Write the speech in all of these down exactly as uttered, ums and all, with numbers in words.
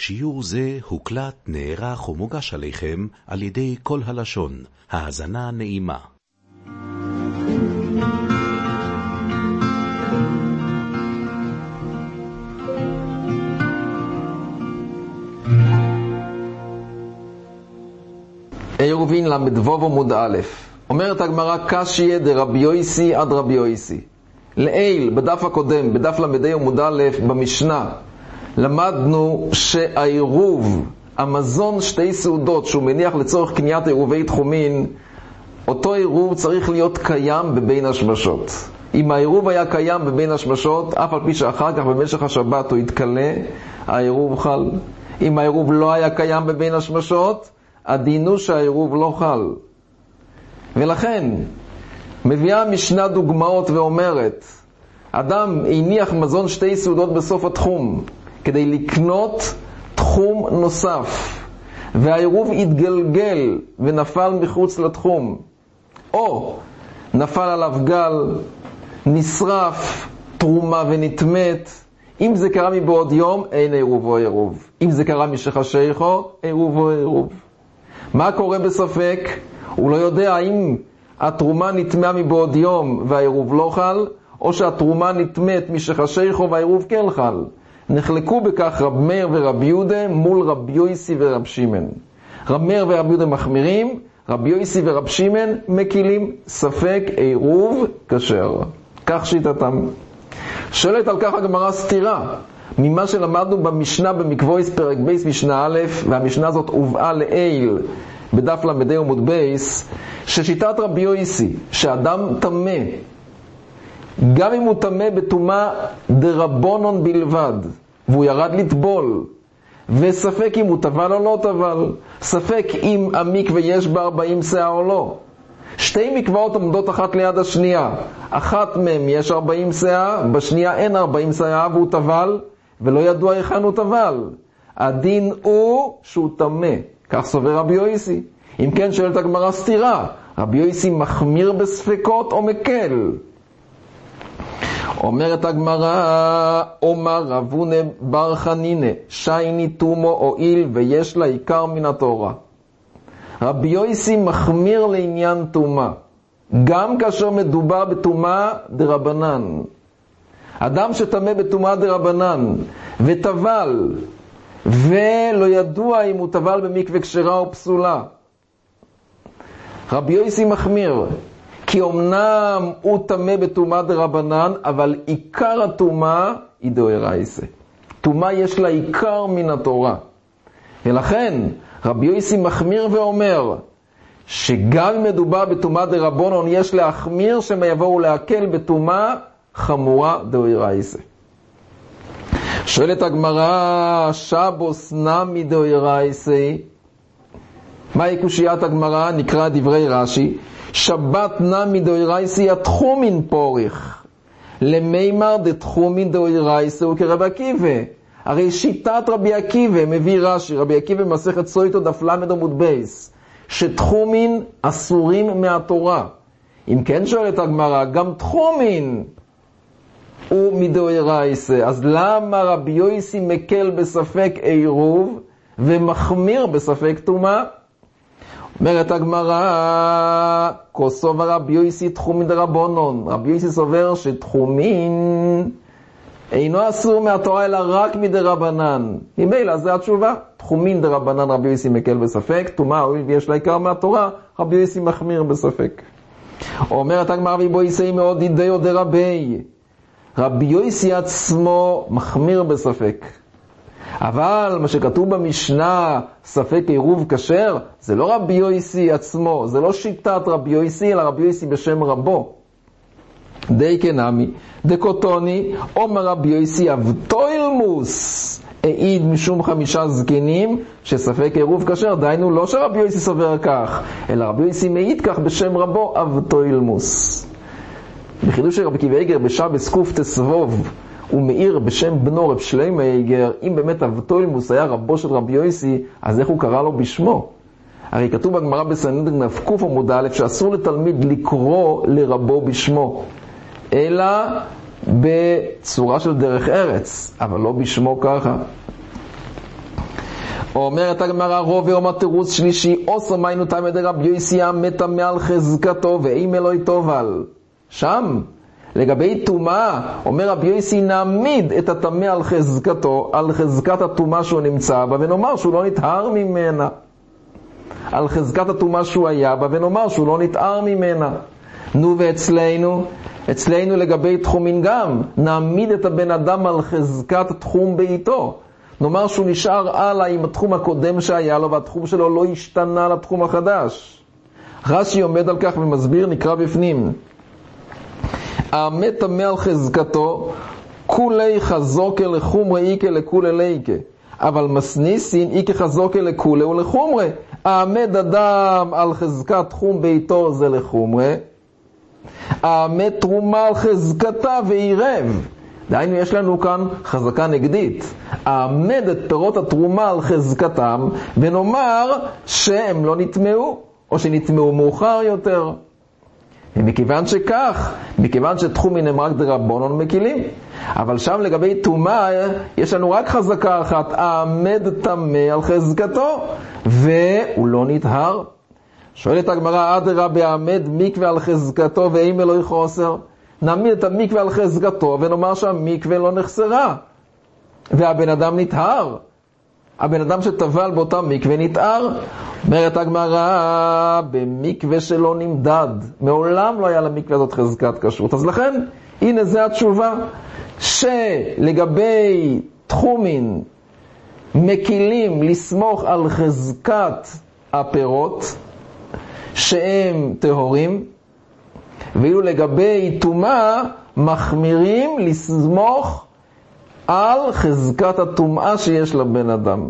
שיעור זה הוקלט, נערך ומוגש עליכם על ידי כל הלשון. האזנה נעימה. עירובין למדבוב עמוד א'. אומרת הגמרא, קשיא דרבי יויסי עד רבי יויסי. לעיל, בדף הקודם, בדף למדי עמוד א', במשנה, למדנו שהעירוב, המזון שתי סעודות שהוא מניח לצורך קניית עירובי תחומין, אותו עירוב צריך להיות קיים בבין השמשות. אם העירוב היה קיים בבין השמשות, אף על פי שאחר כך במשך השבת הוא יתקלה, העירוב חל. אם העירוב לא היה קיים בבין השמשות, הדינו שהעירוב לא חל. ולכן מביאה המשנה דוגמאות ואומרת, אדם הניח מזון שתי סעודות בסוף התחום כדי לקנות תחום נוסף, והעירוב התגלגל ונפל מחוץ לתחום, או נפל עליו גל, נשרף, תרומה ונתמת. אם זה קרה מבעוד יום, אין עירוב או עירוב. אם זה קרה משחשיכו, עירוב או עירוב. מה קורה בספק? הוא לא יודע האם התרומה נטמעה מבעוד יום והעירוב לא חל, או שהתרומה נטמאת משחשיכו והעירוב כן חל. נחלקו בכך רב מאיר ורב יהודה מול רב יויסי ורב שמעון. רב מאיר ורב יהודה מחמירים, רב יויסי ורב שמעון מקילים, ספק עירוב כשר. כך שיטתם. שואלת על כך הגמרא סתירה ממה שלמדנו במשנה במקבויס פרק בייס משנה א', והמשנה הזאת הובאה לעיל בדף למדי עמוד בייס, ששיטת רבי יויסי שאדם טמא, גם אם הוא טמא בטומאה דרבונון בלבד, והוא ירד לטבול, וספק אם הוא טבל או לא טבל, ספק אם המקווה יש בה ארבעים שאה או לא, שתי מקוואות עומדות אחת ליד השנייה, אחת מהם יש ארבעים שאה, בשנייה אין ארבעים שאה, והוא טבל ולא ידוע היכן הוא טבל, הדין הוא שהוא טמא. כך סובר רבי יויסי. אם כן, שואלת הגמרא סתירה, רבי יויסי מחמיר בספקות או מקל? אומרת הגמרא, אומר רבונה בר חנינה, שייני תומו הועיל ויש לה עיקר מן התורה. רבי יויסי מחמיר לעניין תומה, גם כאשר מדובר בתומה דרבנן. אדם שטמא בתומה דרבנן וטבל, ולא ידוע אם הוא טבל במקווה כשרה או פסולה, רבי יויסי מחמיר, כי אמנם הוא טמא בתומה דרבנן, אבל עיקר התומה היא דאורייתא. תומה יש לה עיקר מן התורה. ולכן רבי יויסי מחמיר ואומר שגם מדובר בתומה דרבנן, יש להחמיר שמה יבואו להקל בתומה חמורה דאורייתא. שואלת הגמרא, שבוס נמי דאורייתא. מהי קושיית הגמרא? נקרא דברי רש"י, שבת נמי דאורייתא התחומין פוריך, למימר דתחומין דאורייתא וכרבי עקיבא. הרי שיטת רבי עקיבא, מביא רש"י, רבי עקיבא במסכת סויטו דף למד עמוד בייס, שתחומין אסורים מהתורה. אם כן, שואלת הגמרא, גם תחומין הוא מדאורייתא, אז למה רבי יויסי מקל בספק עירוב ומחמיר בספק טומאה? אומרת הגמרא, כוסוב רבי יויסי תחומין דרבנן. רבי יויסי סובר שתחומין אינו אסור מהתורה אלא רק מדרבנן. ממילא זה התשובה, תחומין דרבנן רבי יויסי מקל בספק, טומאה הואיל ויש לה עיקר מהתורה, רבי יויסי מחמיר בספק. אומרת הגמרא, ויבויסי מאוד דידיו דרבי. רבי יויסי עצמו מחמיר בספק. אבל מה שכתוב במשנה, ספק עירוב כשר, זה לא רבי יויסי עצמו, זה לא שיטת רבי יויסי, אלא רבי יויסי בשם רבו. די כנמי, דקוטוני, אומר רבי יויסי אבטוילמוס, העיד משום חמישה זקנים, שספק עירוב כשר, דיינו לא שרבי יויסי סובר כך, אלא רבי יויסי מעיד כך בשם רבו, אבטוילמוס. בחידוש של רבי עקיבא איגר בשבס קוף תסבוב, הוא מאיר בשם בנו רב שלמה איגר, אם באמת אבטוילמוס היה רבו של רבי יויסי, אז איך הוא קרא לו בשמו? הרי כתוב בגמרא בסנהדרין נ"ק עמוד א' שאסור לתלמיד לקרוא לרבו בשמו, אלא בצורה של דרך ארץ, אבל לא בשמו ככה. אומרת הגמרא, רוב ואומר תירוץ שלישי, אוסו מיינו תמי דרבי יוסי המטמא על חזקתו ואם אלוהי טובל. שם, לגבי טומאה, אומר רבי יוסי, נעמיד את הטמא על חזקתו, על חזקת הטומאה שהוא נמצא בה, ונאמר שהוא לא נטהר ממנה. על חזקת הטומאה שהוא היה בה, ונאמר שהוא לא נטהר ממנה. נו, ואצלנו, אצלנו לגבי תחומין גם, נעמיד את הבן אדם על חזקת תחום ביתו. נאמר שהוא נשאר הלאה עם התחום הקודם שהיה לו, והתחום שלו לא השתנה לתחום החדש. רש"י עומד על כך ומסביר, נקרא בפנים. המטמא על חזקתו, כולי חזוקה לחומרי איקה לכולי ליקה. אבל מסניסין איקה חזוקה לכולי ולחומרי. העמד אדם על חזקת תחום ביתו זה לחומרי. העמד תרומה על חזקתה ועירב. דהיינו יש לנו כאן חזקה נגדית. העמד את פירות התרומה על חזקתם, ונאמר שהם לא נטמעו, או שנטמעו מאוחר יותר. ומכיוון שכך, מכיוון שתחומין הם רק דרבנן מקילים. אבל שם לגבי טומאה, יש לנו רק חזקה אחת, העמד טמא על חזקתו, והוא לא נטהר. שואלת הגמרא, אדרבה העמד מקווה על חזקתו ואם אלוהי חוסר. נעמיד את המקווה על חזקתו ונאמר שהמקווה לא נחסרה. והבן אדם נטהר. הבן אדם שטבל באותה מקווה נטהר. אומרת הגמרא, במקווה שלא נמדד. מעולם לא היה למקווה הזאת חזקת כשרות. אז לכן, הנה זה התשובה. שלגבי תחומין מקילים לסמוך על חזקת הפירות שהם טהורים, ואילו לגבי טומאה מחמירים לסמוך על חזקת הטומאה שיש לבן אדם.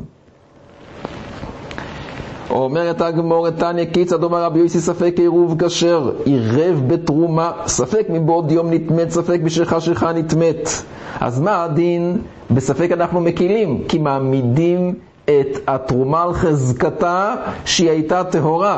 אומרת הגמרא, תניא כיצד אומר רבי יוסי, ספק עירוב כשר, עירב בתרומה, ספק מבעוד יום נטמאת, ספק בשחשיכה נטמאת. אז מה הדין? בספק אנחנו מקילים, כי מעמידים את התרומה על חזקתה שהיא הייתה טהורה.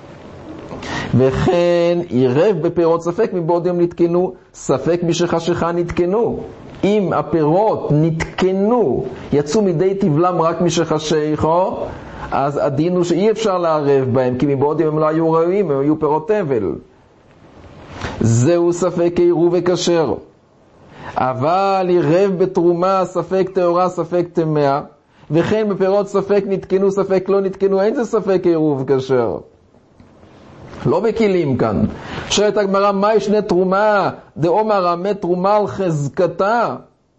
וכן עירב בפירות, ספק מבעוד יום נתקנו, ספק בשחשיכה נתקנו. אם הפירות נתקנו, יצאו מידי טבלם רק משחשיכו, אז הדין הוא שאי אפשר לערב בהם, כי מבעוד יום הם לא היו ראויים, הם היו פירות תבל. זהו ספק עירוב וכשר. אבל עירב בתרומה, ספק טהורה, ספק טמאה, וכן בפירות ספק נתקנו, ספק לא נתקנו, אין זה ספק עירוב כשר. לא בקילים כאן. שואלת הגמרא, מה ישנה תרומה? דאמר עמד תרומה על חזקתה,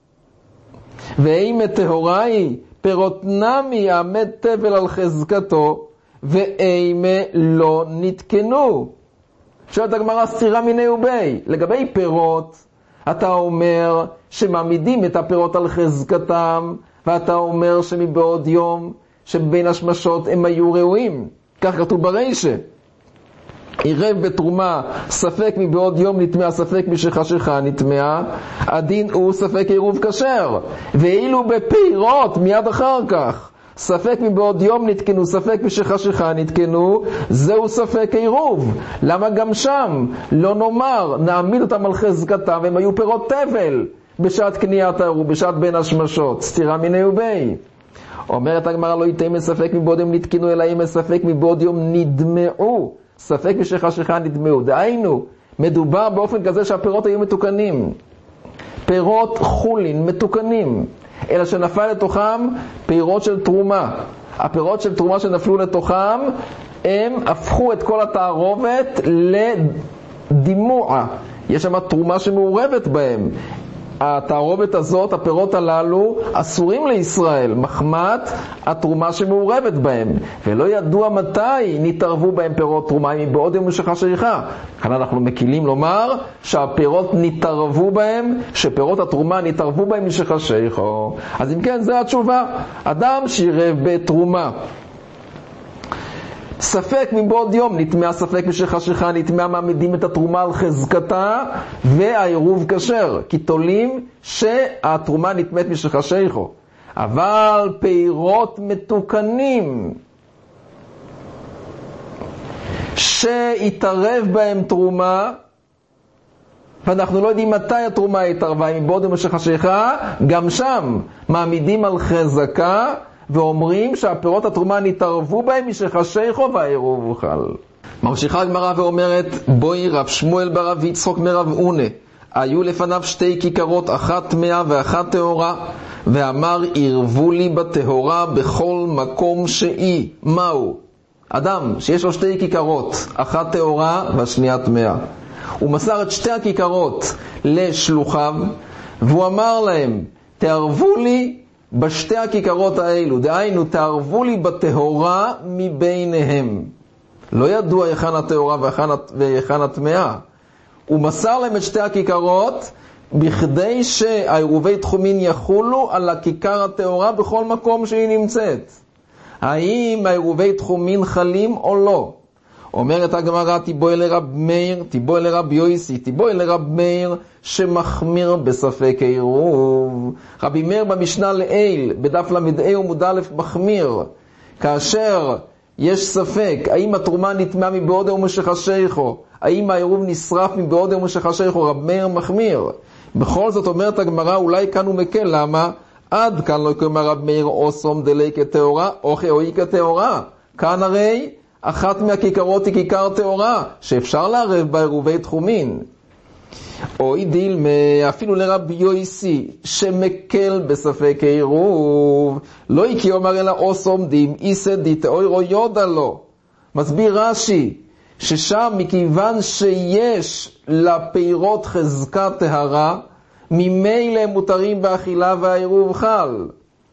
ואימה טהורה היא, פירות נמי עמד תבל על חזקתו, ואימה לא נתקנו. שואלת הגמרא, סתירה מיני ובי. לגבי פירות, אתה אומר שמעמידים את הפירות על חזקתם, ואתה אומר שמבעוד יום, שבין השמשות הם היו ראויים. כך כתוב ברישה. עירב בתרומה, ספק מבעוד יום נטמעה, ספק משחשיכה נטמעה, הדין הוא ספק עירוב כשר. ואילו בפירות מיד אחר כך, ספק מבעוד יום נתקנו, ספק משחשיכה נתקנו, זהו ספק עירוב. למה גם שם לא נאמר, נעמיד אותם על חזקתם, והם היו פירות תבל בשעת קניית העירוב, בשעת בין השמשות, סתירה מיני ובי. אומרת הגמרא, לא יתאם ספק מבעוד יום נתקנו, אלא אם ספק מבעוד יום נדמעו, ספק בשחשיכה נדמעו. דהיינו, מדובר באופן כזה שהפירות היו מתוקנים, פירות חולין מתוקנים, אלא שנפל לתוכם פירות של תרומה. הפירות של תרומה שנפלו לתוכם, הם הפכו את כל התערובת לדימוע. יש שם תרומה שמעורבת בהם. התערובת הזאת, הפירות הללו, אסורים לישראל, מחמת התרומה שמעורבת בהם. ולא ידוע מתי נתערבו בהם פירות תרומה, אם בעוד יום משחשיכה. כאן אנחנו מקילים לומר שהפירות נתערבו בהם, שפירות התרומה נתערבו בהם משחשיכה. אז אם כן, זה התשובה. אדם שירב בתרומה, ספק מבעוד יום נטמעה, ספק משחשיכה נטמעה, מעמידים את התרומה על חזקתה, והעירוב כשר, כי תולים שהתרומה נטמעת משחשיכה. אבל פירות מתוקנים שהתערב בהם תרומה, ואנחנו לא יודעים מתי התרומה התערבה, אם מבעוד יום משחשיכה, גם שם מעמידים על חזקה, ואומרים שהפירות התרומה נתערבו בהם משחשיכו והעירוב אוכל. ממשיכה הגמרא ואומרת, בואי רב שמואל ברב יצחוק מרב אונה, היו לפניו שתי כיכרות, אחת טמאה ואחת טהורה, ואמר ערבו לי בטהורה בכל מקום שהיא. מהו? אדם שיש לו שתי כיכרות, אחת טהורה והשנייה טמאה. הוא מסר את שתי הכיכרות לשלוחיו, והוא אמר להם, תערבו לי בשתי הכיכרות האלו, דהיינו, תערבו לי בטהורה מביניהם. לא ידוע היכן הטהורה והיכן הטמאה. הוא מסר להם את שתי הכיכרות, בכדי שהעירובי תחומין יחולו על הכיכר הטהורה בכל מקום שהיא נמצאת. האם העירובי תחומין חלים או לא? אומרת הגמרא, תיבואי לרב מאיר, תיבואי לרב יויסי, תיבואי לרב מאיר שמחמיר בספק עירוב. רבי מאיר במשנה לעיל, בדף למדעי עמוד א' מחמיר, כאשר יש ספק, האם התרומה נטמאה מבעוד ומשחשיכו, האם העירוב נשרף מבעוד ומשחשיכו, רב מאיר מחמיר. בכל זאת אומרת הגמרא, אולי כאן הוא מקל, למה? עד כאן לא יקום רב מאיר או סום דלי כתאורה, או כאוי כתאורה. כאן הרי אחת מהכיכרות היא כיכר תאורה, שאפשר לערב בעירובי תחומין. או אידיל אפילו לרבי יויסי, שמקל בספק עירוב, לא יקי אומר אלא או סומדים, איסא דתאורו יודע לו. מסביר רש"י, ששם מכיוון שיש לפירות חזקת טהרה, ממילא מותרים באכילה והעירוב חל.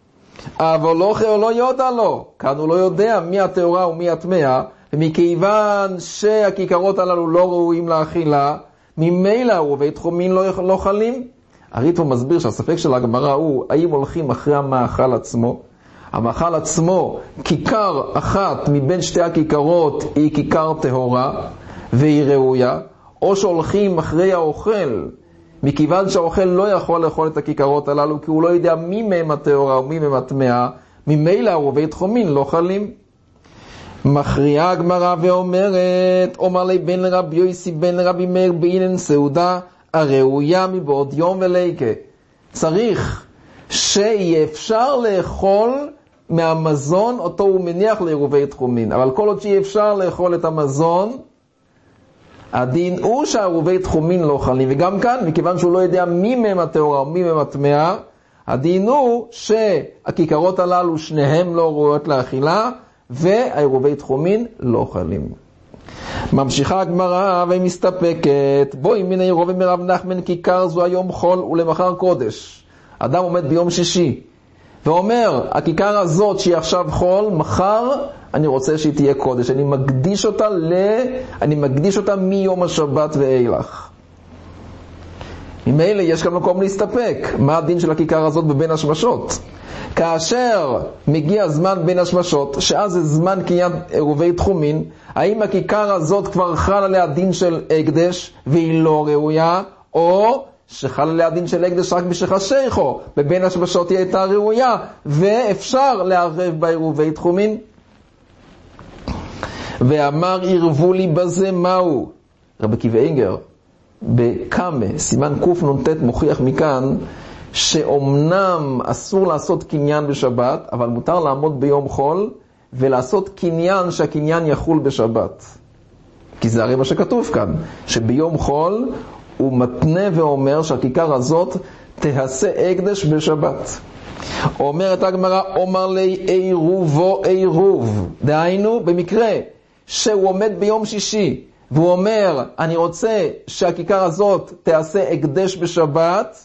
אבל לא או לא יודע לו, כאן הוא לא יודע מי הטהורה ומי הטמאה, ומכיוון שהכיכרות הללו לא ראויים לאכילה, ממילא עירובי תחומין לא, לא חלים. הריטב"א מסביר שהספק של הגמרא הוא, האם הולכים אחרי המאכל עצמו? המאכל עצמו, כיכר אחת מבין שתי הכיכרות היא כיכר טהורה והיא ראויה, או שהולכים אחרי האוכל, מכיוון שהאוכל לא יכול לאכול את הכיכרות הללו, כי הוא לא יודע מי מהם הטהורה ומי מהם הטמאה, ממילא עירובי תחומין לא חלים. מכריעה הגמרא ואומרת, אומר לי בן לרבי יויסי בן לרבי מאיר בעניין סעודה הראויה מבעוד יום וליקה. צריך שיהיה אפשר לאכול מהמזון אותו הוא מניח לעירובי תחומין, אבל כל עוד שיהיה אפשר לאכול את המזון, הדין הוא שהעירובי תחומין לא חלים. וגם כאן, מכיוון שהוא לא יודע מי מהם הטהורה ומי מהם הטמאה, הדין הוא שהכיכרות הללו שניהם לא ראויות לאכילה, והעירובי תחומין לא חלים. ממשיכה הגמרא ומסתפקת, בואי מן העירובי מרב נחמן כיכר זו היום חול ולמחר קודש. אדם עומד ביום שישי ואומר, הכיכר הזאת שהיא עכשיו חול, מחר אני רוצה שהיא תהיה קודש, אני מקדיש אותה ל... אני מקדיש אותה מיום השבת ואילך. ממילא יש כאן מקום להסתפק. מה הדין של הכיכר הזאת בבין השמשות? כאשר מגיע הזמן בין השמשות, שאז זה זמן קניין עירובי תחומין, האם הכיכר הזאת כבר חל עליה דין של הקדש והיא לא ראויה, או שחל עליה דין של הקדש רק בשחשיכו, בבין השמשות היא הייתה ראויה, ואפשר לערב בעירובי תחומין? ואמר ערבו לי בזה מהו? רבי עקיבא איגר בקמה, סימן קנ"ט מוכיח מכאן, שאומנם אסור לעשות קניין בשבת, אבל מותר לעמוד ביום חול ולעשות קניין שהקניין יחול בשבת. כי זה הרי מה שכתוב כאן, שביום חול הוא מתנה ואומר שהכיכר הזאת תעשה הקדש בשבת. אומרת הגמרא, אומר לי עירובו עירוב. דהיינו, במקרה שהוא עומד ביום שישי והוא אומר, אני רוצה שהכיכר הזאת תעשה הקדש בשבת,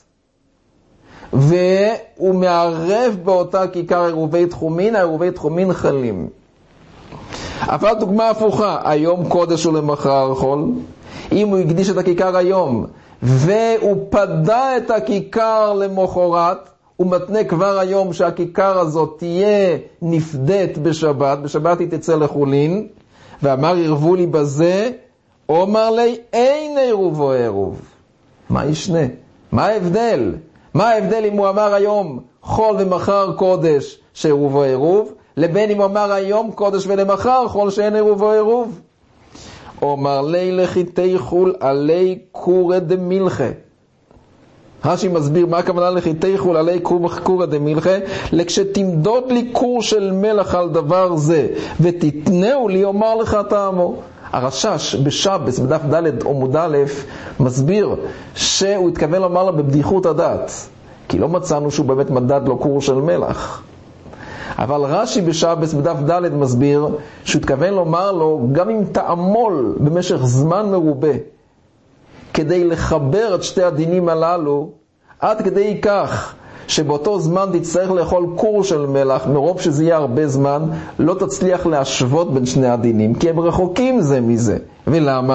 והוא מערב באותה כיכר עירובי תחומין, העירובי תחומין חלים. אבל דוגמה הפוכה, היום קודש ולמחר חול. אם הוא הקדיש את הכיכר היום והוא פדה את הכיכר למחרת, הוא מתנה כבר היום שהכיכר הזאת תהיה נפדת בשבת, בשבת היא תצא לחולין, ואמר ערבו לי בזה, אומר לי אין עירובו עירוב. מה ישנה? מה ההבדל? מה ההבדל אם הוא אמר היום חול ומחר קודש שעירובו עירוב, לבין אם הוא אמר היום קודש ולמחר חול שאין עירובו עירוב? אומר לי לחיתי חול עלי קורא דמילכה. רש"י מסביר מה הכוונה לחיתיכו לעלי קורא דמילכה, לכשתמדוד לי קור של מלח על דבר זה ותתנהו לי אומר לך טעמו. הרש"ש בשבס בדף ד' עמוד א' מסביר שהוא התכוון לומר לה בבדיחות הדעת, כי לא מצאנו שהוא באמת מדד לו קור של מלח. אבל רש"י בשבס בדף ד' מסביר שהוא התכוון לומר לו גם אם תעמול במשך זמן מרובה כדי לחבר את שתי הדינים הללו, עד כדי כך שבאותו זמן תצטרך לאכול קור של מלח, מרוב שזה יהיה הרבה זמן, לא תצליח להשוות בין שני הדינים, כי הם רחוקים זה מזה. ולמה?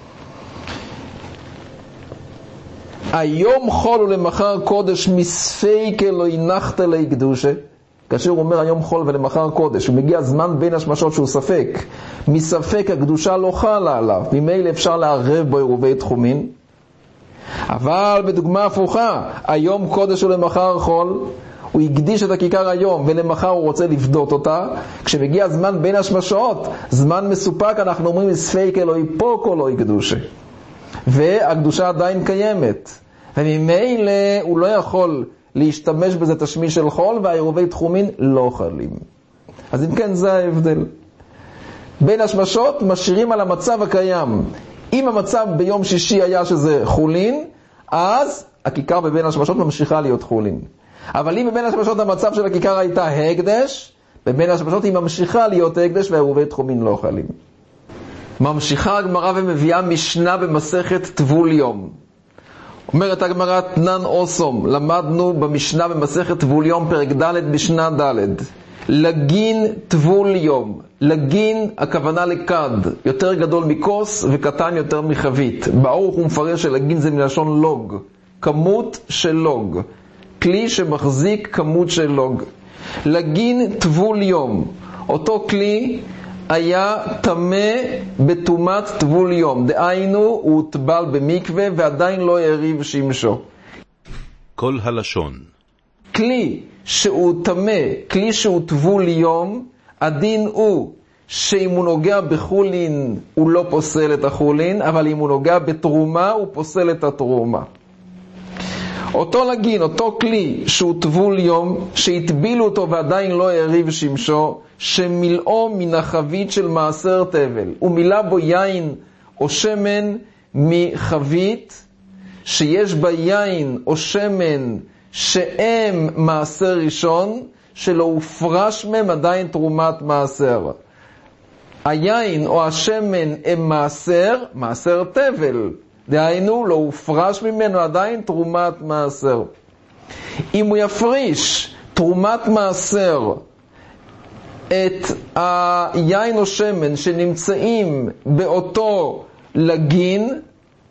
היום חול ולמחר קודש מספק לא הנחת לי קדושה. כאשר הוא אומר היום חול ולמחר קודש, הוא מגיע זמן בין השמשות שהוא ספק. מספק הקדושה לא חלה עליו, ממילא אפשר לערב בו עירובי תחומין. אבל בדוגמה הפוכה, היום קודש ולמחר חול, הוא הקדיש את הכיכר היום ולמחר הוא רוצה לפדות אותה. כשמגיע זמן בין השמשות, זמן מסופק, אנחנו אומרים מספק אלוהי פוק אלוהי קדושה, והקדושה עדיין קיימת, וממילא הוא לא יכול להשתמש בזה תשמיש של חול, והעירובי תחומין לא חלים. אז אם כן, זה ההבדל. בין השמשות משאירים על המצב הקיים. אם המצב ביום שישי היה שזה חולין, אז הכיכר בבין השמשות ממשיכה להיות חולין. אבל אם בבין השמשות המצב של הכיכר הייתה הקדש, בבין השמשות היא ממשיכה להיות הקדש והעירובי תחומין לא חלים. ממשיכה הגמרא ומביאה משנה במסכת טבול יום. אומרת הגמרא תנן אוסום, למדנו במשנה במסכת טבול יום פרק ד' משנה ד', לגין טבול יום. לגין הכוונה לקד, יותר גדול מכוס וקטן יותר מחבית. באורך הוא מפרש שלגין זה מלשון לוג, כמות של לוג, כלי שמחזיק כמות של לוג. לגין טבול יום, אותו כלי היה תמה בתומת טבול יום, דהיינו הוא הוטבל במקווה ועדיין לא העריב שמשו. כל הלשון כלי שהוא תמה, כלי שהוא טבול יום, הדין הוא שאם הוא נוגע בחולין הוא לא פוסל את החולין, אבל אם הוא נוגע בתרומה הוא פוסל את התרומה. אותו לגין, אותו כלי שהוא טבול יום, שהטבילו אותו ועדיין לא העריב שמשו, שמילאו מן החבית של מעשר תבל, הוא מילא בו יין או שמן מחבית שיש בה יין או שמן שהם מעשר ראשון, שלא הופרש מהם עדיין תרומת מעשר. היין או השמן הם מעשר, מעשר תבל, דהיינו לא הופרש ממנו עדיין תרומת מעשר. אם הוא יפריש תרומת מעשר את היין או שמן שנמצאים באותו לגין,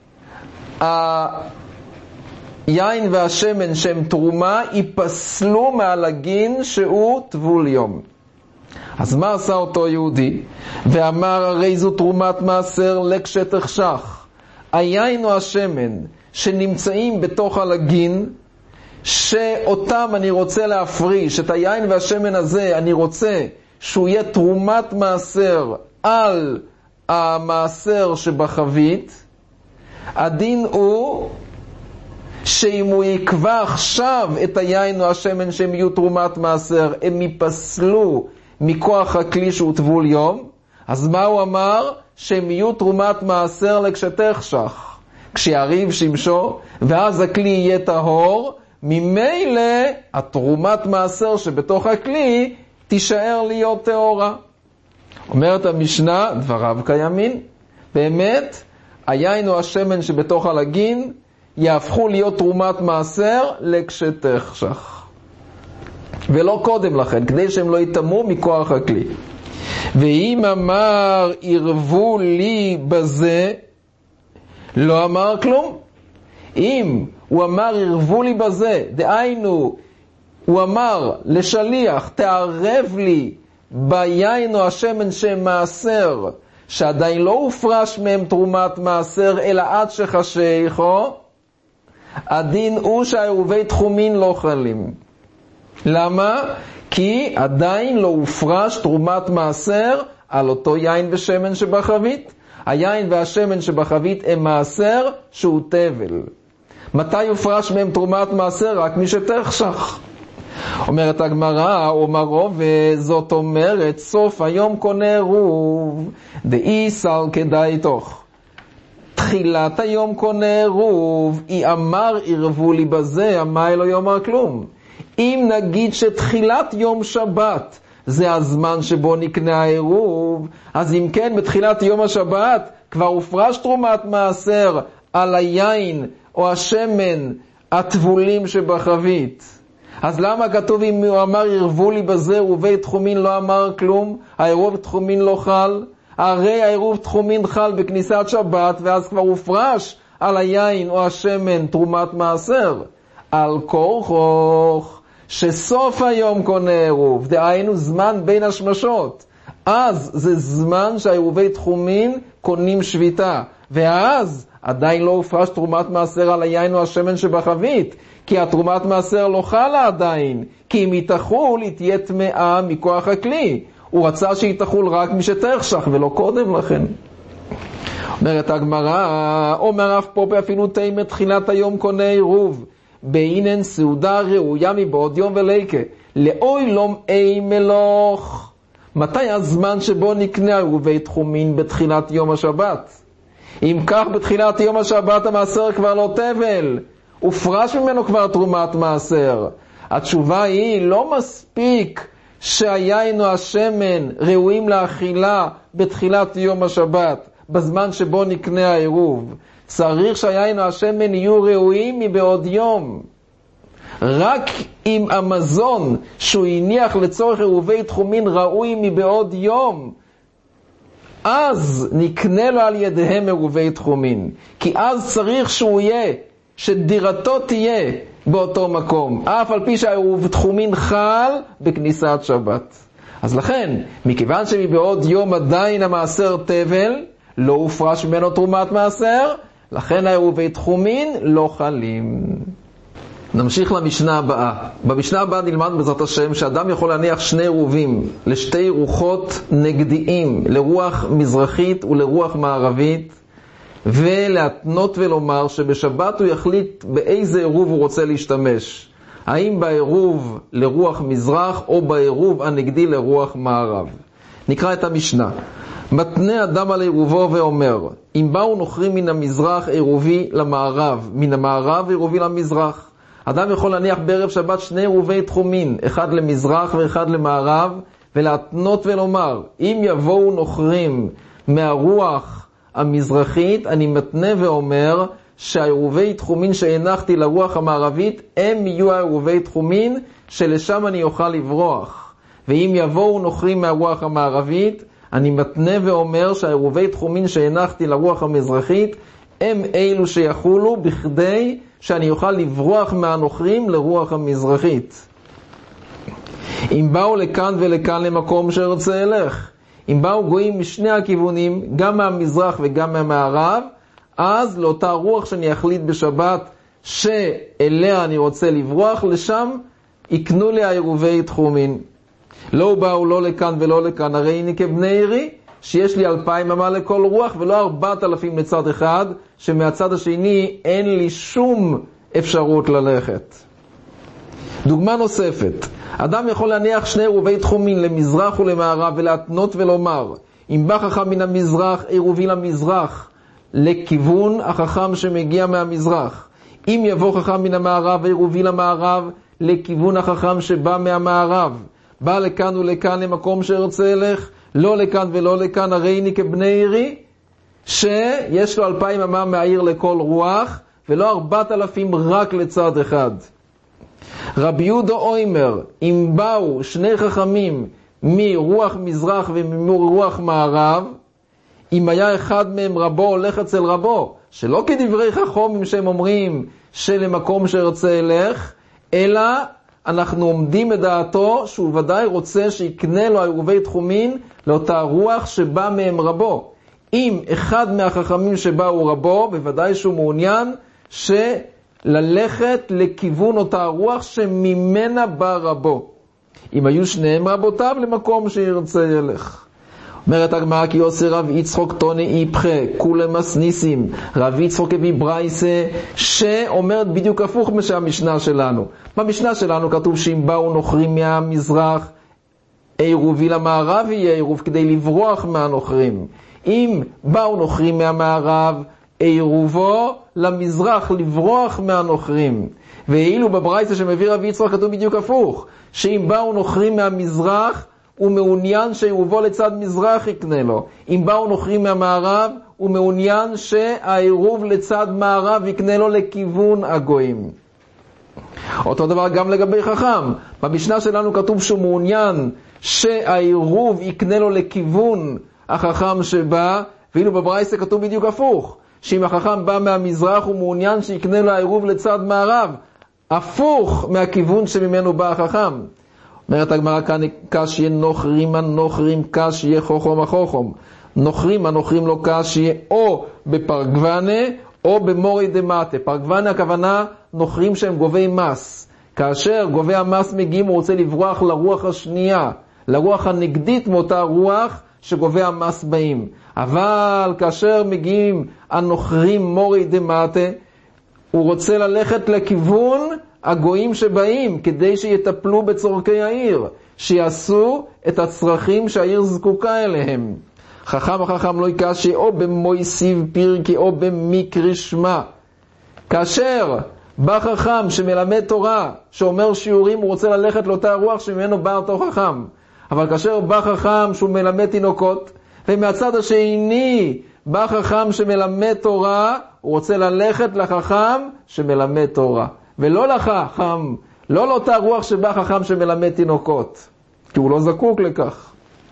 היין והשמן שהם תרומה ייפסלו מהלגין שהוא טבול יום. אז מה עשה אותו יהודי? ואמר הרי זו תרומת מעשר לקשתחשך. היין או השמן שנמצאים בתוך הלגין, שאותם אני רוצה להפריש, את היין והשמן הזה אני רוצה שהוא יהיה תרומת מעשר על המעשר שבחבית, הדין הוא שאם הוא יקבע עכשיו את היין או השמן שהם יהיו תרומת מעשר, הם ייפסלו מכוח הכלי שהוא טבול יום. אז מה הוא אמר? שהם יהיו תרומת מעשר לקשתחשך, כשיריב שמשו, ואז הכלי יהיה טהור, ממילא התרומת מעשר שבתוך הכלי תישאר להיות טהורה. אומרת המשנה, דבריו קיימים, באמת היין או השמן שבתוך הלגין יהפכו להיות תרומת מעשר לקשתחשך, ולא קודם לכן, כדי שהם לא יתאמו מכוח הכלי. ואם אמר ערבו לי בזה, לא אמר כלום. אם הוא אמר ערבו לי בזה, דהיינו הוא אמר לשליח תערב לי ביין או השמן שהם מעשר, שעדיין לא הופרש מהם תרומת מעשר אלא עד שחשיכו, הדין הוא שהעירובי תחומין לא חלים. למה? כי עדיין לא הופרש תרומת מעשר על אותו יין ושמן שבחבית. היין והשמן שבחבית הם מעשר שהוא תבל. מתי יופרש מהם תרומת מעשר? רק מי שתחשך. אומרת הגמרא, אומר רוב, זאת אומרת, סוף היום קונה עירוב, דאי סל כדאי תוך. תחילת היום קונה עירוב, אי אמר עירבו לי בזה, אמר לא יאמר כלום. אם נגיד שתחילת יום שבת זה הזמן שבו נקנה העירוב, אז אם כן בתחילת יום השבת כבר הופרש תרומת מעשר על היין או השמן הטבולים שבחבית. אז למה כתוב אם הוא אמר עירבו לי בזה עירובי תחומין לא אמר כלום? העירוב תחומין לא חל? הרי העירוב תחומין חל בכניסת שבת ואז כבר הופרש על היין או השמן תרומת מעשר. על כורחוך שסוף היום קונה עירוב, דהיינו זמן בין השמשות, אז זה זמן שהעירובי תחומין קונים שביתה, ואז עדיין לא הופרש תרומת מעשר על היין או השמן שבחבית, כי התרומת מעשר לא חלה עדיין, כי אם היא תחול היא תהיה טמאה מכוח הכלי. הוא רצה שהיא תחול רק מי שתחשך ולא קודם לכן. אומרת הגמרא, אומר אף פה אפילו תימא תחילת היום קונה עירוב, באינן סעודה ראויה מבעוד יום וליקה, לאוי לום אי מלוך. מתי הזמן שבו נקנה עירובי תחומין? בתחילת יום השבת. אם כך בתחילת יום השבת המעשר כבר לא תבל, הופרש ממנו כבר תרומת מעשר. התשובה היא לא מספיק שהיין או השמן ראויים לאכילה בתחילת יום השבת, בזמן שבו נקנה העירוב. צריך שהיין או השמן יהיו ראויים מבעוד יום. רק אם המזון שהוא הניח לצורך עירובי תחומין ראוי מבעוד יום, אז נקנה לו על ידיהם עירובי תחומין. כי אז צריך שהוא יהיה, שדירתו תהיה באותו מקום, אף על פי שהעירוב תחומין חל בכניסת שבת. אז לכן, מכיוון שמבעוד יום עדיין המעשר תבל, לא הופרש ממנו תרומת מעשר, לכן העירובי תחומין לא חלים. נמשיך למשנה הבאה. במשנה הבאה נלמד בעזרת השם שאדם יכול להניח שני עירובים לשתי רוחות נגדיים, לרוח מזרחית ולרוח מערבית, ולהתנות ולומר שבשבת הוא יחליט באיזה עירוב הוא רוצה להשתמש. האם בעירוב לרוח מזרח או בעירוב הנגדי לרוח מערב. נקרא את המשנה. מתנה אדם על עירובו ואומר, אם באו נוכרים מן המזרח עירובי למערב, מן המערב עירובי למזרח. אדם יכול להניח בערב שבת שני עירובי תחומין, אחד למזרח ואחד למערב, ולהתנות ולומר, אם יבואו נוכרים מהרוח המזרחית, אני מתנה ואומר שהעירובי תחומין שהנחתי לרוח המערבית, הם יהיו העירובי תחומין שלשם אני אוכל לברוח. ואם יבואו נוכרים מהרוח המערבית, אני מתנה ואומר שהעירובי תחומין שהנחתי לרוח המזרחית, הם אלו שיחולו בכדי שאני אוכל לברוח מהנוכרים לרוח המזרחית. אם באו לכאן ולכאן למקום שרצה אלך, אם באו גויים משני הכיוונים, גם מהמזרח וגם מהמערב, אז לאותה רוח שאני אחליט בשבת שאליה אני רוצה לברוח, לשם יקנו לי העירובי תחומין. לא באו לא לכאן ולא לכאן, הרי אני כבני עירי, שיש לי אלפיים אמה לכל רוח ולא ארבעת אלפים לצד אחד, שמהצד השני אין לי שום אפשרות ללכת. דוגמה נוספת, אדם יכול להניח שני עירובי תחומין למזרח ולמערב ולהתנות ולומר, אם בא חכם מן המזרח עירובי למזרח לכיוון החכם שמגיע מהמזרח, אם יבוא חכם מן המערב עירובי למערב לכיוון החכם שבא מהמערב, בא לכאן ולכאן למקום שרצה אלך, לא לכאן ולא לכאן, הרי אני כבני עירי, שיש לו אלפיים אמה מהעיר לכל רוח, ולא ארבעת אלפים רק לצד אחד. רבי יהודה אומר, אם באו שני חכמים מרוח מזרח ומרוח מערב, אם היה אחד מהם רבו הולך אצל רבו, שלא כדברי חכמים שהם אומרים שלמקום שרצה אלך, אלא אנחנו עומדים בדעתו שהוא ודאי רוצה שיקנה לו עירובי תחומין לאותה רוח שבא מהם רבו. אם אחד מהחכמים שבא הוא רבו, בוודאי שהוא מעוניין שללכת לכיוון אותה רוח שממנה בא רבו. אם היו שניהם רבותיו, למקום שירצה ילך. אומרת הגמרא, כי עושה רב יצחוק תוני איפכה כולם מסניסים. רב יצחוק הביא ברייסה שאומרת בדיוק הפוך מהמשנה שלנו. במשנה שלנו כתוב שאם באו נוכרים מהמזרח, עירובי למערב יהיה עירוב כדי לברוח מהנוכרים. אם באו נוכרים מהמערב, עירובו למזרח לברוח מהנוכרים. ואילו בברייסה שמביא רב יצחוק כתוב בדיוק הפוך, שאם באו נוכרים מהמזרח, הוא מעוניין שעירובו לצד מזרח יקנה לו. אם באו נוכרים מהמערב, הוא מעוניין שהעירוב לצד מערב יקנה לו לכיוון הגויים. אותו דבר גם לגבי חכם. במשנה שלנו כתוב שהוא מעוניין שהעירוב יקנה לו לכיוון החכם שבא, ואילו בברייסה כתוב בדיוק הפוך, שאם החכם בא מהמזרח הוא מעוניין שיקנה לו העירוב לצד מערב, הפוך מהכיוון שממנו בא החכם. אומרת הגמרא כאן, קשיא נוכרים הנוכרים קשיא חוכם החוכם. נוכרים הנוכרים לא קשיא או בפרגוונה או במורי דמטה. פרגוונה הכוונה נוכרים שהם גובי מס. כאשר גובי המס מגיעים הוא רוצה לברוח לרוח השנייה, לרוח הנגדית מאותה רוח שגובי המס באים. אבל כאשר מגיעים הנוכרים מורי דמטה, הוא רוצה ללכת לכיוון הגויים שבאים, כדי שיטפלו בצורכי העיר, שיעשו את הצרכים שהעיר זקוקה אליהם. חכם החכם לא יקשי או במויסיב פירקי או במקרי שמה. כאשר בא חכם שמלמד תורה, שאומר שיעורים, הוא רוצה ללכת לאותה רוח שממנו בא אותו חכם. אבל כאשר בא חכם שהוא מלמד תינוקות, ומהצד השני בא חכם שמלמד תורה, הוא רוצה ללכת לחכם שמלמד תורה. ולא לחכם, לא לאותה רוח שבא חכם שמלמד תינוקות, כי הוא לא זקוק לכך.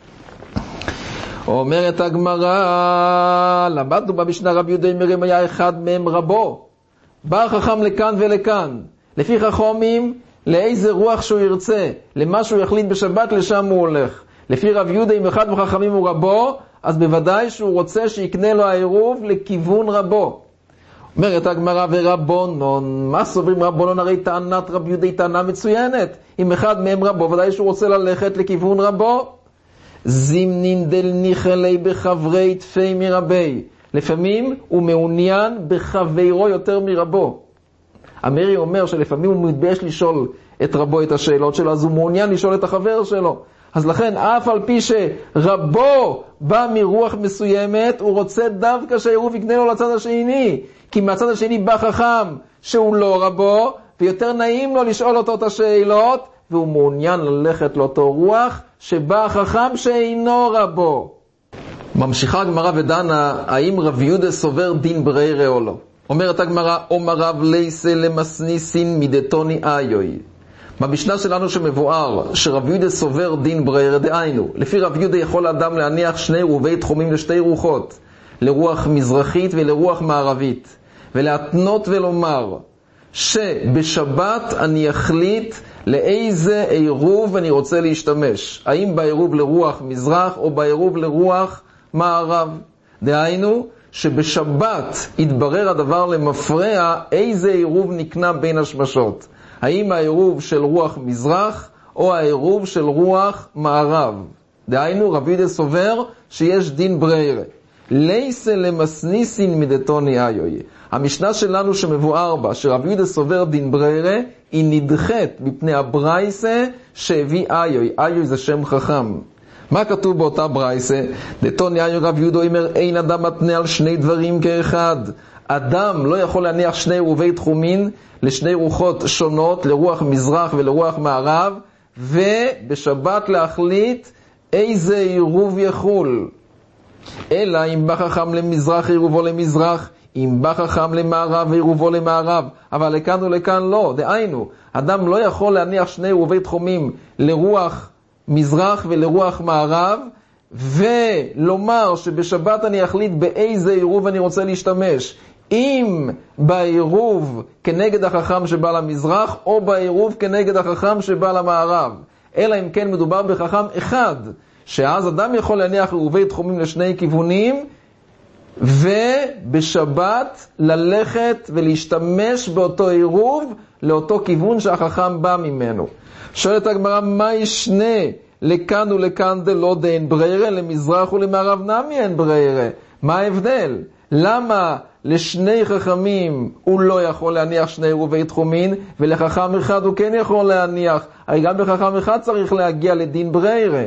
אומרת הגמרא, למדנו במשנה רבי יהודה מרים היה אחד מהם רבו. בא חכם לכאן ולכאן, לפי חכמים לאיזה רוח שהוא ירצה, למה שהוא יחליט בשבת לשם הוא הולך. לפי רבי יהודה אם אחד מחכמים הוא רבו, אז בוודאי שהוא רוצה שיקנה לו העירוב לכיוון רבו. אומרת הגמרא, ורבונון, מה סוברים רבונון? הרי טענת רבי יהודה היא טענה מצוינת. אם אחד מהם רבו, ודאי שהוא רוצה ללכת לכיוון רבו. זימנין דל ניחלי בחברי תפי מרבי. לפעמים הוא מעוניין בחברו יותר מרבו. המרי אומר שלפעמים הוא מתבייש לשאול את רבו את השאלות שלו, אז הוא מעוניין לשאול את החבר שלו. אז לכן, אף על פי שרבו בא מרוח מסוימת, הוא רוצה דווקא שהעירוב יקנה לו לצד השני. כי מהצד השני בא חכם שהוא לא רבו, ויותר נעים לו לשאול אותו את השאלות, והוא מעוניין ללכת לאותו רוח שבא חכם שאינו רבו. ממשיכה הגמרא ודנה, האם רב יהודה סובר דין בריירה או לא? אומרת הגמרא, אומר רב לייסה למסניסין מדתוני איוי. במשנה שלנו שמבואר שרב יהודה סובר דין בריירה, דהיינו, לפי רב יהודה יכול אדם להניח שני רובי תחומים לשתי רוחות, לרוח מזרחית ולרוח מערבית, ולהתנות ולומר שבשבת אני אחליט לאיזה עירוב אני רוצה להשתמש, האם בעירוב לרוח מזרח או בעירוב לרוח מערב. דהיינו שבשבת יתברר הדבר למפרע איזה עירוב נקנה בין השמשות, האם העירוב של רוח מזרח או העירוב של רוח מערב. דהיינו רבי יהודה סובר שיש דין בריירה. לייסה למסניסין מדתוני איוי. המשנה שלנו שמבואר בה שרבי יהודה סובר דין בריירה, היא נדחת מפני הברייסה שהביא איוי. איוי זה שם חכם. מה כתוב באותה ברייסה? דתוני איוי רבי יהודה אומר, אין אדם מתנה על שני דברים כאחד. אדם לא יכול להניח שני רובי תחומין לשני רוחות שונות, לרוח מזרח ולרוח מערב, ובשבת להחליט איזה עירוב יחול. אלא אם בא חכם למזרח עירובו למזרח, אם בא חכם למערב עירובו למערב, אבל לכאן ולכאן לא. דהיינו, אדם לא יכול להניח שני עירובי תחומים לרוח מזרח ולרוח מערב, ולומר שבשבת אני אחליט באיזה עירוב אני רוצה להשתמש, אם בעירוב כנגד החכם שבא למזרח, או בעירוב כנגד החכם שבא למערב. אלא אם כן מדובר בחכם אחד, שאז אדם יכול להניח עירובי תחומים לשני כיוונים, ובשבת ללכת ולהשתמש באותו עירוב לאותו כיוון שהחכם בא ממנו. שואלת הגמרא, מה ישנה לכאן ולכאן דלא דאין ברירה, למזרח ולמערב נמי אין ברירה. מה ההבדל? למה לשני חכמים הוא לא יכול להניח שני עירובי תחומין, ולחכם אחד הוא כן יכול להניח? הרי גם בחכם אחד צריך להגיע לדין ברירה.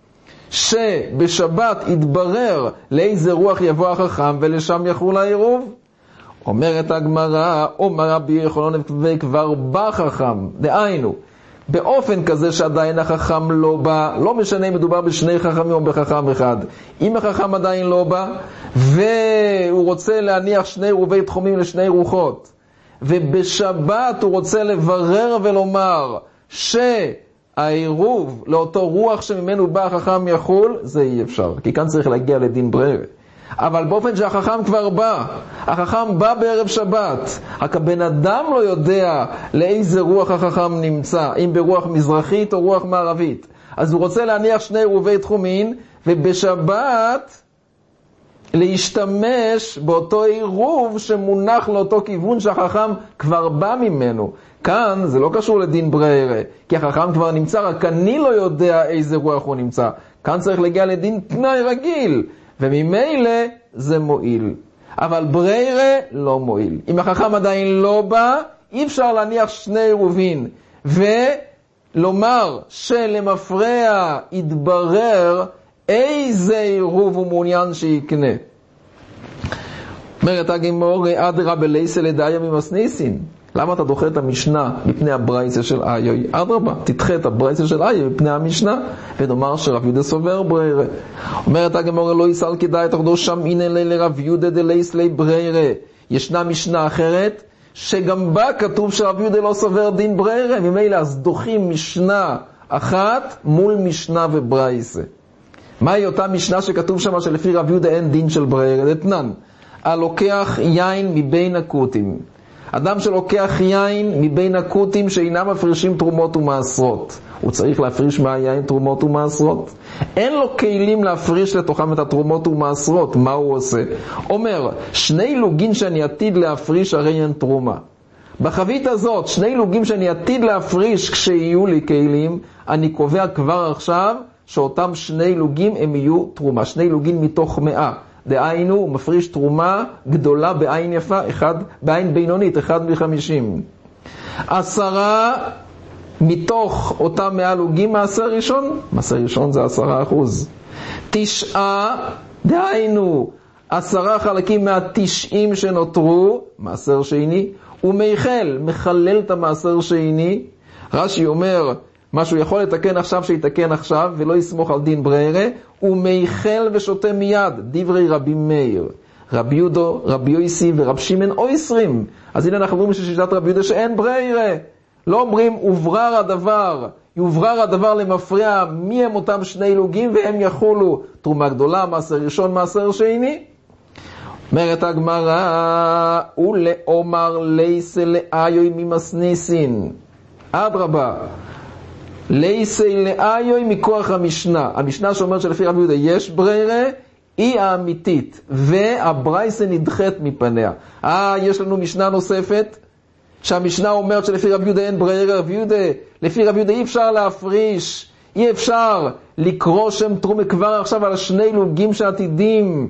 שבשבת יתברר לאיזה רוח יבוא החכם ולשם יחול העירוב. אומרת הגמרא, אומר רבי יוחנן וכבר בא חכם, דהיינו, באופן כזה שעדיין החכם לא בא, לא משנה אם מדובר בשני חכמים או בחכם אחד. אם החכם עדיין לא בא, והוא רוצה להניח שני עירובי תחומים לשני רוחות, ובשבת הוא רוצה לברר ולומר שהעירוב לאותו רוח שממנו בא החכם יחול, זה אי אפשר, כי כאן צריך להגיע לדין ברירה. אבל באופן שהחכם כבר בא, החכם בא בערב שבת, רק הבן אדם לא יודע לאיזה רוח החכם נמצא, אם ברוח מזרחית או רוח מערבית. אז הוא רוצה להניח שני עירובי תחומין, ובשבת להשתמש באותו עירוב שמונח לאותו כיוון שהחכם כבר בא ממנו. כאן זה לא קשור לדין ברירה, כי החכם כבר נמצא, רק אני לא יודע איזה רוח הוא נמצא. כאן צריך להגיע לדין תנאי רגיל, וממילא זה מועיל. אבל ברירה לא מועיל. אם החכם עדיין לא בא, אי אפשר להניח שני עירובין, ולומר שלמפרע יתברר איזה עירוב הוא מעוניין שיקנה. אומרת הגמרא, אדרבה לייסא לדאיה ממסניסין. למה אתה דוחה את המשנה מפני הברייתא של איוי? אדרבה, תדחה את הברייתא של איוי מפני המשנה, ונאמר שרב יהודה סובר ברירה. אומרת הגמרא, לא יסל כדאי תחדו שם הנה לרב יהודה דלייס לי ברירה. ישנה משנה אחרת, שגם בה כתוב שרב יהודה לא סובר דין ברירה, ממילא אז דוחים משנה אחת מול משנה וברייתא. מהי אותה משנה שכתוב שם שלפי רב יהודה אין דין של ברירה? דתנן, הלוקח יין מבין הכותים. אדם שלוקח יין מבין הכותים שאינם מפרישים תרומות ומעשרות, הוא צריך להפריש מהיין תרומות ומעשרות? אין לו כלים להפריש לתוכם את התרומות ומעשרות. מה הוא עושה? אומר, שני לוגין שאני עתיד להפריש הרי אין תרומה. בחבית הזאת, שני לוגים שאני עתיד להפריש כשיהיו לי כלים, אני קובע כבר עכשיו שאותם שני לוגים הם יהיו תרומה. שני לוגים מתוך מאה. דהיינו, הוא מפריש תרומה גדולה בעין יפה, אחד, בעין בינונית, אחד מחמישים. עשרה מתוך אותם מאה לוגים מעשר ראשון, מעשר ראשון זה עשרה אחוז. תשעה, דהיינו, עשרה חלקים מהתשעים שנותרו, מעשר שני, ומייחל, מחלל את המעשר שני. רש"י אומר, מה שהוא יכול לתקן עכשיו שיתקן עכשיו, ולא יסמוך על דין ברירה, הוא מייחל ושותה מיד, דברי רבי מאיר, רבי יודו, רבי יויסי ורב שמעון אויסרים. אז הנה אנחנו אומרים ששיטת רבי יהודה שאין ברירה. לא אומרים הוברר הדבר, יוברר הדבר למפרע מי הם אותם שני לוגים והם יחולו תרומה גדולה, מעשר ראשון, מעשר שני. אומרת הגמרא, ולאומר לייסא לאיוי ממסניסין. אדרבה, לייסא לאיוי מכוח המשנה. המשנה שאומרת שלפי רבי יהודה יש ברירה, היא האמיתית, והברייתא נדחית מפניה. אה, יש לנו משנה נוספת, שהמשנה אומרת שלפי רבי יהודה אין ברירה. רבי יהודה, לפי רבי יהודה אי אפשר להפריש, אי אפשר לקרוא שם תרומה כבר עכשיו על שני לוגים שעתידים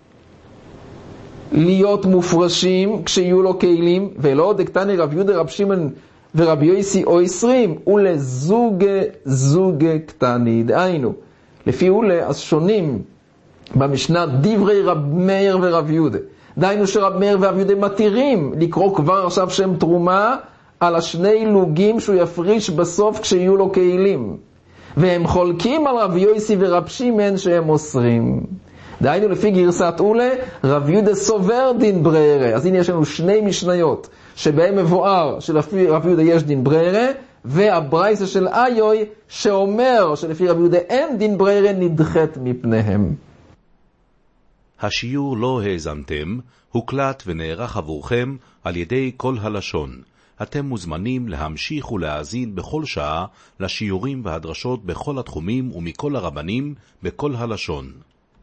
להיות מופרשים כשיהיו לו כלים, ולא דקתני רבי יהודה, רב שמעון ורבי יויסי או עשרים, ולזוג זוג קטני. דהיינו, לפי אולה, אז שונים במשנה דברי רב מאיר ורב יהודה. דהיינו שרב מאיר ורב יהודה מתירים לקרוא כבר עכשיו שם תרומה על השני לוגים שהוא יפריש בסוף כשיהיו לו כלים. והם חולקים על רבי יויסי ורב שמעון שהם אוסרים. דהיינו לפי גרסת אולה, רב יהודה סובר דין ברירה. אז הנה יש לנו שני משניות שבהם מבואר שלפי רב יהודה יש דין ברירה, והברייתא של איוי שאומר שלפי רב יהודה אין דין ברירה נדחית מפניהם. השיעור לא האזנתם, הוקלט ונערך עבורכם על ידי כל הלשון. אתם מוזמנים להמשיך ולהאזין בכל שעה לשיעורים והדרשות בכל התחומים ומכל הרבנים בכל הלשון.